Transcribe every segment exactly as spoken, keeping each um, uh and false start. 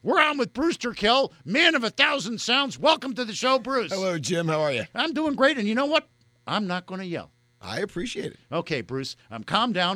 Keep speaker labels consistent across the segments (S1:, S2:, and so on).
S1: We're on with Bruce Turkel, man of a thousand sounds. Welcome to the show, Bruce.
S2: Hello, Jim. How are you?
S1: I'm doing great, and you know what? I'm not going to yell.
S2: I appreciate it.
S1: Okay, Bruce, um, calm down.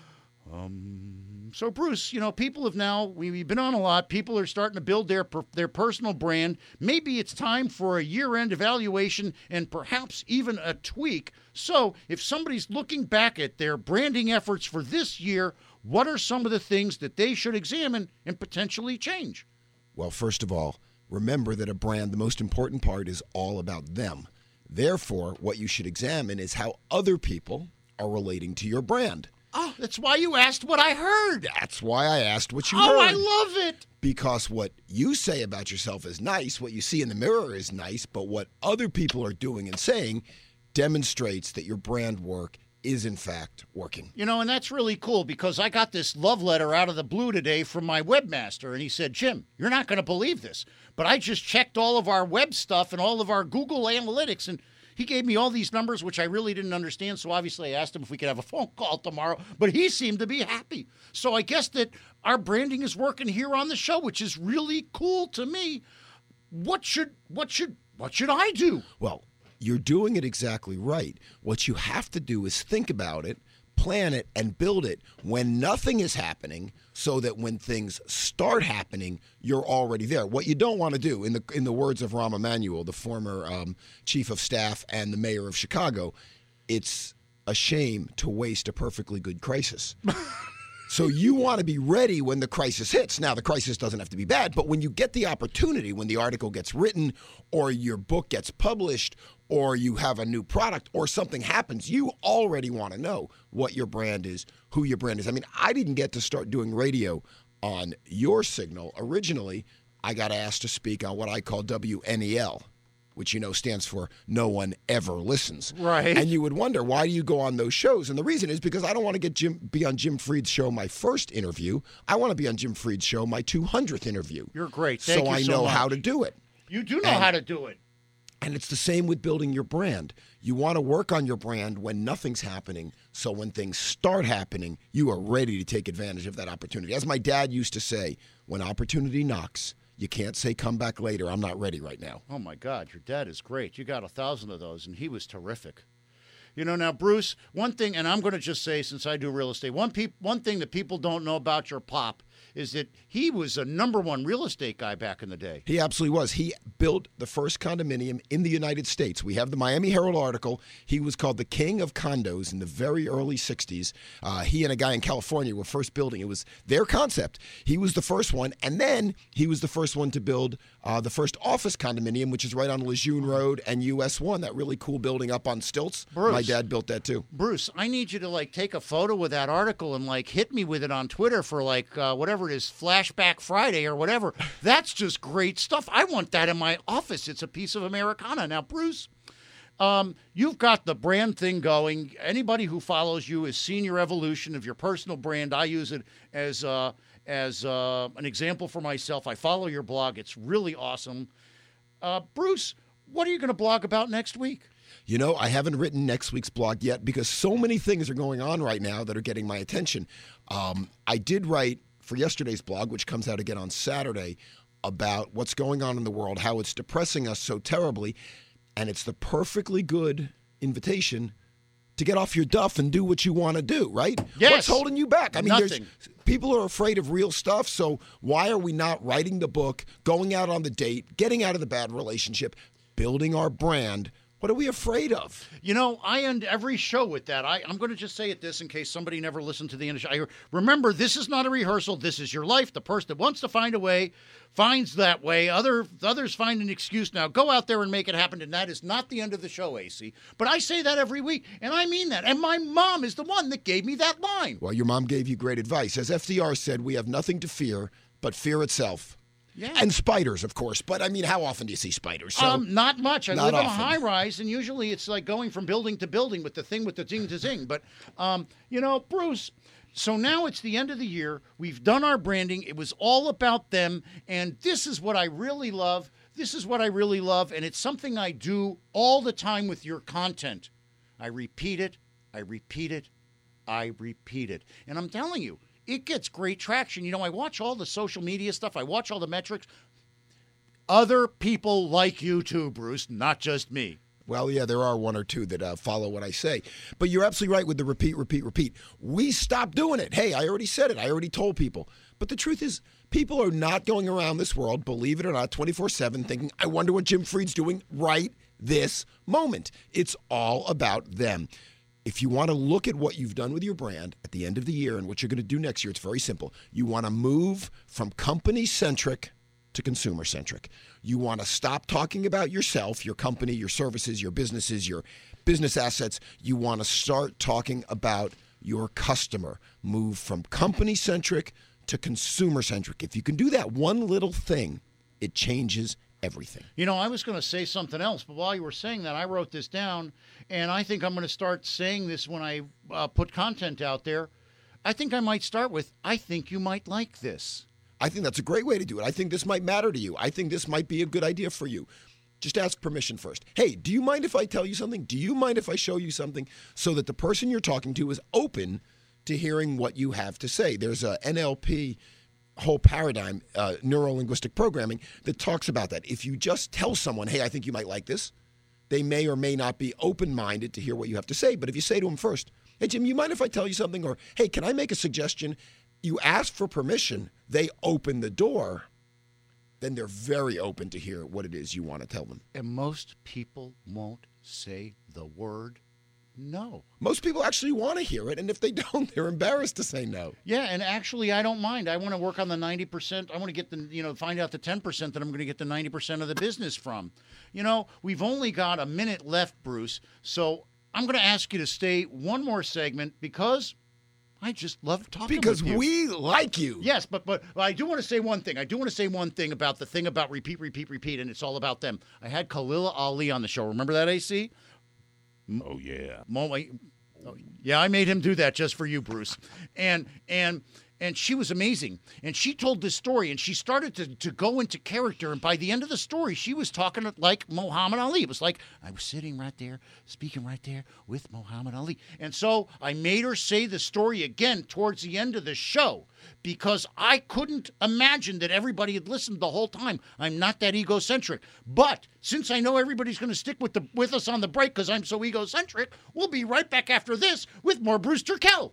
S1: Um, so, Bruce, you know, people have now, we've been on a lot. People are starting to build their their personal brand. Maybe it's time for a year-end evaluation and perhaps even a tweak. So, if somebody's looking back at their branding efforts for this year, what are some of the things that they should examine and potentially change?
S2: Well, first of all, remember that a brand, the most important part is all about them. Therefore, what you should examine is how other people are relating to your brand.
S1: Oh, that's why you asked what I heard.
S2: That's why I asked what you
S1: oh,
S2: heard.
S1: Oh, I love it.
S2: Because what you say about yourself is nice, what you see in the mirror is nice, but what other people are doing and saying demonstrates that your brand work is, in fact, working.
S1: You know, and that's really cool because I got this love letter out of the blue today from my webmaster, and he said, Jim, you're not going to believe this, but I just checked all of our web stuff and all of our Google Analytics, and he gave me all these numbers, which I really didn't understand, so obviously I asked him if we could have a phone call tomorrow, but he seemed to be happy. So I guess that our branding is working here on the show, which is really cool to me. What should, what should, what should I do?
S2: Well, you're doing it exactly right. What you have to do is think about it, plan it, and build it when nothing is happening so that when things start happening, you're already there. What you don't want to do, in the in the words of Rahm Emanuel, the former um, chief of staff and the mayor of Chicago, it's a shame to waste a perfectly good crisis. So you want to be ready when the crisis hits. Now, the crisis doesn't have to be bad, but when you get the opportunity, when the article gets written or your book gets published or you have a new product or something happens, you already want to know what your brand is, who your brand is. I mean, I didn't get to start doing radio on your signal. Originally, I got asked to speak on what I call W N E L, which, you know, stands for No One Ever Listens.
S1: Right.
S2: And you would wonder, why do you go on those shows? And the reason is because I don't want to get Jim be on Jim Freed's show my first interview. I want to be on Jim Freed's show my two hundredth interview.
S1: You're great. Thank
S2: so
S1: you
S2: I
S1: so
S2: know
S1: much.
S2: how to do it.
S1: You do know
S2: And-
S1: how to do it.
S2: And it's the same with building your brand. You want to work on your brand when nothing's happening, so when things start happening, you are ready to take advantage of that opportunity. As my dad used to say, when opportunity knocks, you can't say, come back later, I'm not ready right now.
S1: Oh, my God, your dad is great. You got a thousand of those, and he was terrific. You know, now, Bruce, one thing, and I'm going to just say, since I do real estate, one peop- one thing that people don't know about your pop is that he was a number one real estate guy back in the day.
S2: He absolutely was. He built the first condominium in the United States. We have the Miami Herald article. He was called the king of condos in the very early sixties. Uh, he and a guy in California were first building. It was their concept. He was the first one, and then he was the first one to build uh, the first office condominium, which is right on Lejeune Road and U S one, that really cool building up on stilts.
S1: Bruce.
S2: My dad built that too.
S1: Bruce, I need you to, like, take a photo with that article and, like, hit me with it on Twitter for, like, uh, whatever it is, Flashback Friday or whatever. That's just great stuff. I want that in my office. It's a piece of Americana. Now, Bruce, um, you've got the brand thing going. Anybody who follows you has seen your evolution of your personal brand. I use it as, uh, as uh, an example for myself. I follow your blog. It's really awesome. Uh, Bruce, what are you going to blog about next week?
S2: You know, I haven't written next week's blog yet because so many things are going on right now that are getting my attention. Um, I did write for yesterday's blog, which comes out again on Saturday, about what's going on in the world, how it's depressing us so terribly, and it's the perfectly good invitation to get off your duff and do what you want to do, right?
S1: Yes.
S2: What's holding you back? I mean, there's,
S1: Nothing.
S2: people are afraid of real stuff, so why are we not writing the book, going out on the date, getting out of the bad relationship, building our brand? What are we afraid of?
S1: You know, I end every show with that. I, I'm going to just say it this in case somebody never listened to the end of the show. I, remember, this is not a rehearsal. This is your life. The person that wants to find a way finds that way. Other Others find an excuse. Now, go out there and make it happen. And that is not the end of the show, A C. But I say that every week, and I mean that. And my mom is the one that gave me that line.
S2: Well, your mom gave you great advice. As F D R said, we have nothing to fear but fear itself.
S1: Yeah.
S2: And spiders, of course. But, I mean, how often do you see spiders? So,
S1: um, not much. I
S2: not
S1: live in a
S2: often.
S1: high rise, and usually it's like going from building to building with the thing with the zing to zing. But, um, you know, Bruce, so now it's the end of the year. We've done our branding. It was all about them. And this is what I really love. This is what I really love. And it's something I do all the time with your content. I repeat it. I repeat it. I repeat it. And I'm telling you, it gets great traction. You know, I watch all the social media stuff. I watch all the metrics. Other people like you too, Bruce, not just me.
S2: Well, yeah, there are one or two that uh, follow what I say. But you're absolutely right with the repeat, repeat, repeat. We stopped doing it. Hey, I already said it. I already told people. But the truth is, people are not going around this world, believe it or not, twenty-four seven thinking, I wonder what Jim Fried's doing right this moment. It's all about them. If you want to look at what you've done with your brand at the end of the year and what you're going to do next year, it's very simple. You want to move from company-centric to consumer-centric. You want to stop talking about yourself, your company, your services, your businesses, your business assets. You want to start talking about your customer. Move from company-centric to consumer-centric. If you can do that one little thing, it changes everything.
S1: You know, I was going to say something else, but while you were saying that, I wrote this down, and I think I'm going to start saying this when I uh, put content out there. I think I might start with, I think you might like this.
S2: I think that's a great way to do it. I think this might matter to you. I think this might be a good idea for you. Just ask permission first. Hey, do you mind if I tell you something? Do you mind if I show you something? So that the person you're talking to is open to hearing what you have to say. There's a N L P whole paradigm, uh, neuro-linguistic programming, that talks about that. If you just tell someone, hey, I think you might like this, they may or may not be open-minded to hear what you have to say. But if you say to them first, hey, Jim, you mind if I tell you something? Or, hey, can I make a suggestion? You ask for permission, they open the door, then they're very open to hear what it is you want to tell them.
S1: And most people won't say the word no.
S2: Most people actually want to hear it, and if they don't, they're embarrassed to say no.
S1: Yeah, and actually, I don't mind. I want to work on the ninety percent. I want to get the, you know, find out the ten percent that I'm going to get the ninety percent of the business from. You know, we've only got a minute left, Bruce, so I'm going to ask you to stay one more segment because I just love talking
S2: because
S1: with you.
S2: we like you.
S1: Yes, but but I do want to say one thing. I do want to say one thing about the thing about repeat, repeat, repeat, and it's all about them. I had Khalila Ali on the show. Remember that, A C?
S2: Oh, yeah.
S1: Mo- oh, yeah, I made him do that just for you, Bruce. And and and she was amazing. And she told this story, and she started to, to go into character. And by the end of the story, she was talking like Muhammad Ali. It was like, I was sitting right there, speaking right there with Muhammad Ali. And so I made her say the story again towards the end of the show because I couldn't imagine that everybody had listened the whole time. I'm not that egocentric. But since I know everybody's going to stick with the with us on the break because I'm so egocentric, we'll be right back after this with more Bruce Turkel.